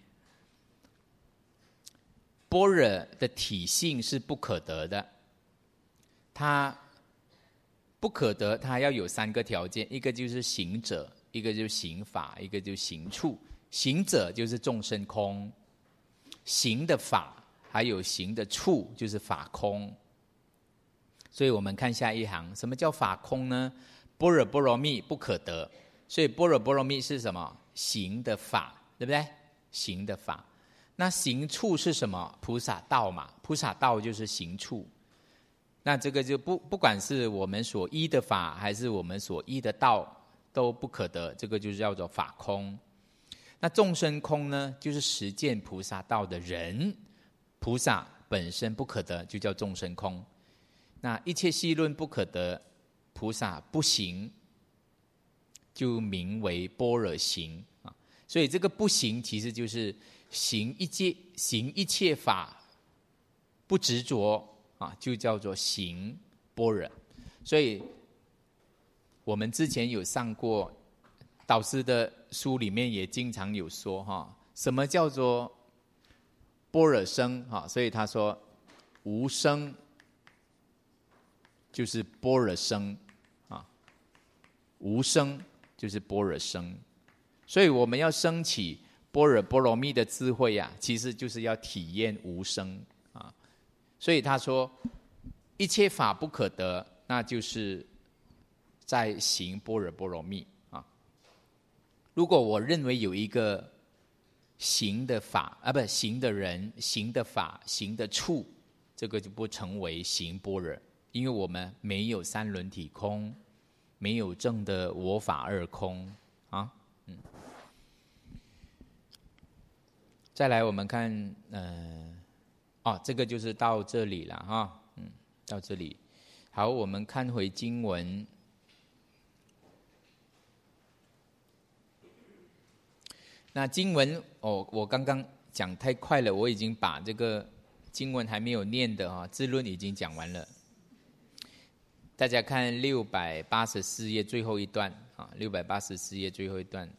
般若的体性是不可得的，它不可得，它要有三个条件，一个就是行者，一个就是行法，一个就是行处。行者就是众生空，行的法还有行的处就是法空。所以我们看下一行，什么叫法空呢？般若波罗蜜不可得，所以般若波罗蜜是什么？行的法，对不对？行的法。那行处是什么？菩萨道嘛，菩萨道就是行处。那这个就不管是我们所依的法，还是我们所依的道，都不可得，这个就叫做法空。那众生空呢，就是实践菩萨道的人，菩萨本身不可得，就叫众生空。那一切戏论不可得，菩萨不行，就名为般若行啊。所以这个不行，其实就是行一切法不执着啊，就叫做行般若。所以我们之前有上过导师的书，里面也经常有说哈，什么叫做般若生哈？所以他说无生就是般若生啊，无生就是般若生。所以我们要升起般若波罗蜜的智慧啊，其实就是要体验无生啊。所以他说一切法不可得，那就是在行般若波罗蜜啊。如果我认为有一个行的法啊，不行的人、行的法、行的处，这个就不成为行般若，因为我们没有三轮体空，没有正的我法二空啊。再来我们看这个就是到这里了哈，到这里。好，我们看回经文。那经文我刚刚讲太快了，我已经把这个经文还没有念的智论已经讲完了。大家看684页最后一段啊，684页最后一段。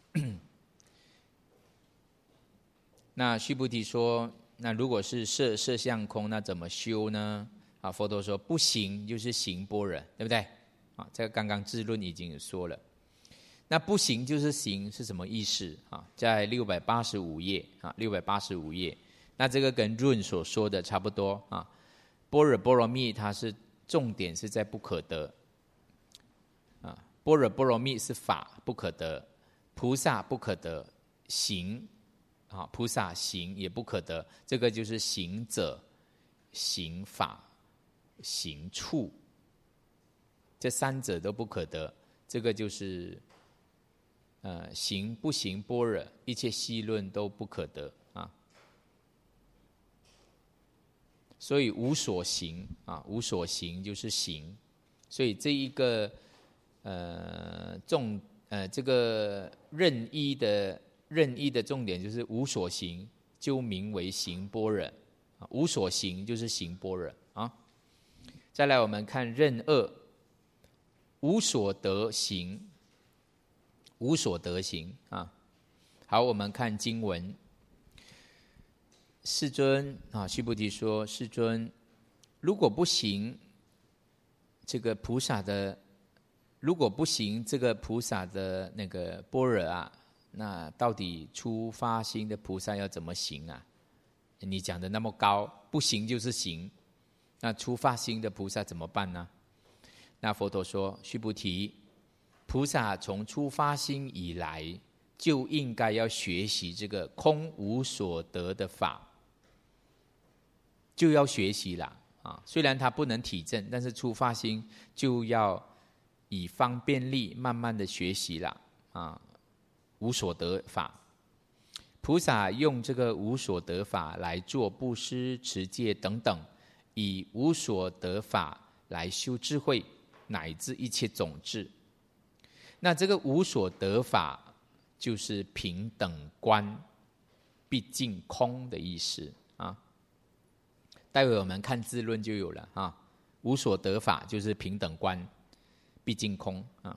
那须菩提说，那如果是色相空，那怎么修呢？啊，佛陀说不行就是行般若，对不对？啊，这个刚刚智论已经有说了。那不行就是行是什么意思啊？在685页啊，685页。那这个跟润所说的差不多啊。般若波罗蜜它是重点是在不可得啊，般若波罗蜜是法不可得，菩萨不可得，行啊，菩萨行也不可得，这个就是行者、行法、 行处，这三者都不可得。这个就是行不行般若，一切细论都不可得啊。所以无所行啊，无所行就是行。所以这一个这个任一的重点就是无所行，就名为行般若。无所行就是行般若啊。再来我们看任二，无所得行，无所得行啊。好，我们看经文。世尊啊，须菩提说：世尊，如果不行这个菩萨的，如果不行这个菩萨的那个般若啊，那到底初发心的菩萨要怎么行啊？你讲的那么高，不行就是行，那初发心的菩萨怎么办呢？那佛陀说：须菩提，菩萨从初发心以来，就应该要学习这个空无所得的法，就要学习啦啊！虽然他不能体证，但是初发心就要以方便力慢慢的学习啦啊！无所得法。菩萨用这个无所得法来做布施、持戒等等，以无所得法来修智慧，乃至一切种智。那这个无所得法，就是平等观，毕竟空的意思啊。待会我们看字论就有了啊。无所得法就是平等观，毕竟空啊。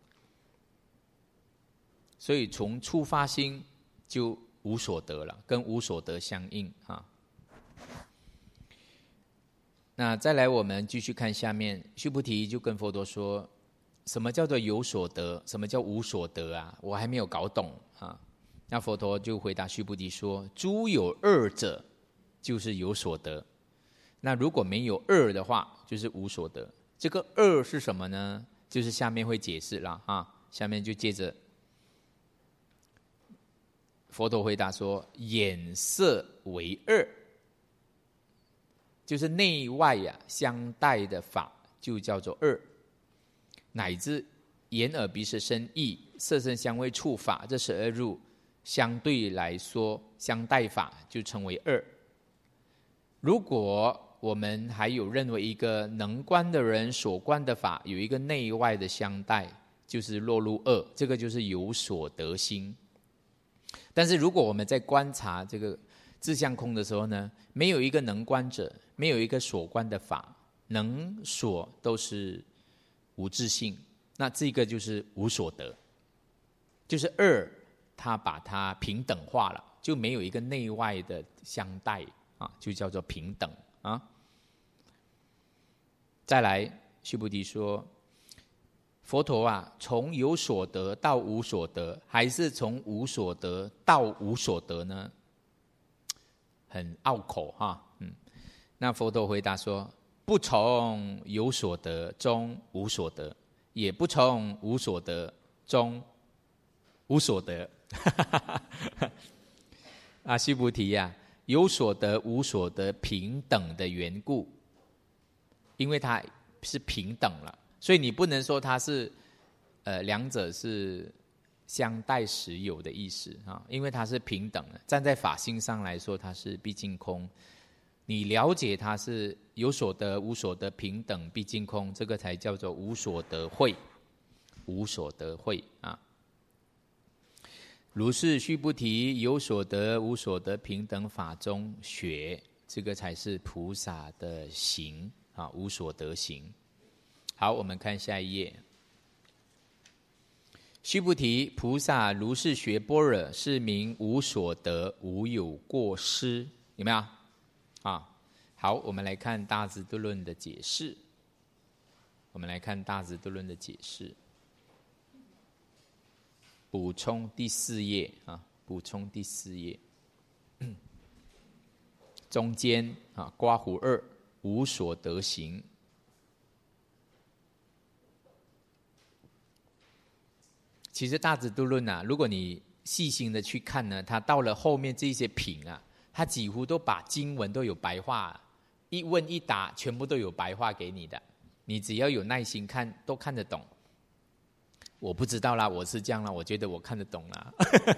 所以从初发心就无所得了，跟无所得相应啊。那再来，我们继续看下面，须菩提就跟佛陀说：什么叫做有所得？什么叫无所得啊？我还没有搞懂啊。那佛陀就回答须菩提说：诸有二者，就是有所得。那如果没有二的话，就是无所得。这个二是什么呢？就是下面会解释了啊。下面就接着。佛陀回答说：眼色为二，就是内外相待的法，就叫做二。乃至眼耳鼻舌身意色声香味触法这12入，相对来说相待法就称为二。如果我们还有认为一个能观的人所观的法有一个内外的相待，就是落入二，这个就是有所得心。但是如果我们在观察这个自相空的时候呢，没有一个能观者，没有一个所观的法，能所都是无自性，那这个就是无所得，就是二，它把它平等化了，就没有一个内外的相待啊，就叫做平等啊。再来，须菩提说：佛陀啊，从有所得到无所得，还是从无所得到无所得呢？很拗口哈，那佛陀回答说：不从有所得中无所得，也不从无所得中无所得。啊，须菩提呀，有所得无所得平等的缘故，因为它是平等了。所以你不能说它是，两者是相待实有的意思啊，因为它是平等的。站在法性上来说，它是毕竟空。你了解它是有所得、无所得平等毕竟空，这个才叫做无所得慧，无所得慧啊。如是须菩提，有所得、无所得平等法中学，这个才是菩萨的行啊，无所得行。好，我们看下一页。须菩提，菩萨如是学般若，是名无所得，无有过失。有没有啊？好，我们来看大智度论的解释。我们来看大智度论的解释。补充第4页啊，补充第4页。中间啊，刮胡2，无所得行。其实大智度论啊，如果你细心的去看呢，它到了后面这些品啊，它几乎都把经文都有白话一问一答全部都有白话给你的，你只要有耐心看，都看得懂。我不知道啦，我是这样啦，我觉得我看得懂啦。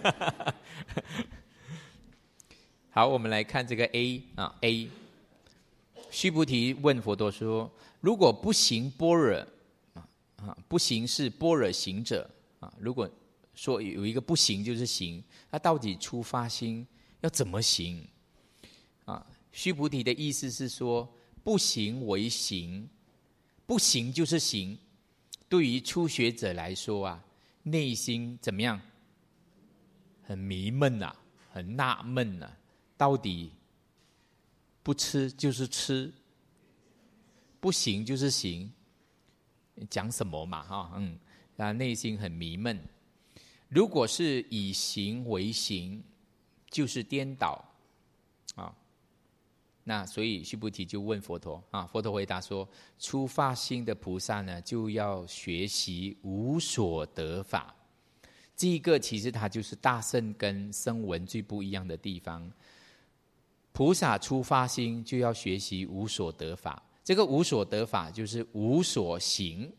好，我们来看这个 A。须菩提问佛陀说：如果不行般若不行是般若行者如果说有一个不行就是行，那到底初发心要怎么行须菩提的意思是说，不行为行，不行就是行。对于初学者来说内心怎么样？很迷闷很纳闷到底不吃就是吃，不行就是行，讲什么嘛内心很迷闷。如果是以行为行，就是颠倒那所以须菩提就问佛陀佛陀回答说，初发心的菩萨呢，就要学习无所得法。这一个其实它就是大乘跟声闻最不一样的地方。菩萨初发心就要学习无所得法，这个无所得法就是无所行。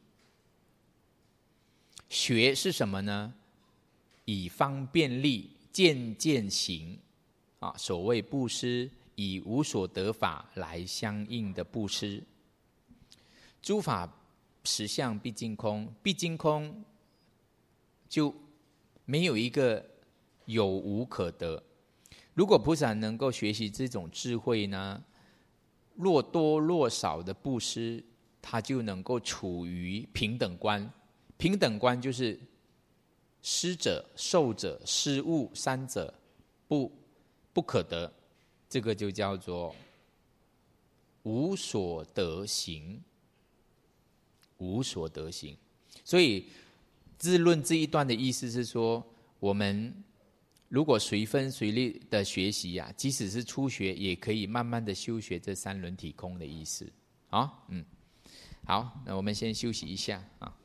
学是什么呢？以方便力，渐渐行所谓布施，以无所得法来相应的布施。诸法实相毕竟空，毕竟空就没有一个有无可得。如果菩萨能够学习这种智慧呢，若多若少的布施，他就能够处于平等观。平等观就是施者、受者、施物三者不可得，这个就叫做无所得行。无所得行。所以自论这一段的意思是说，我们如果随分随力的学习即使是初学，也可以慢慢的修学这三轮体空的意思好，那我们先休息一下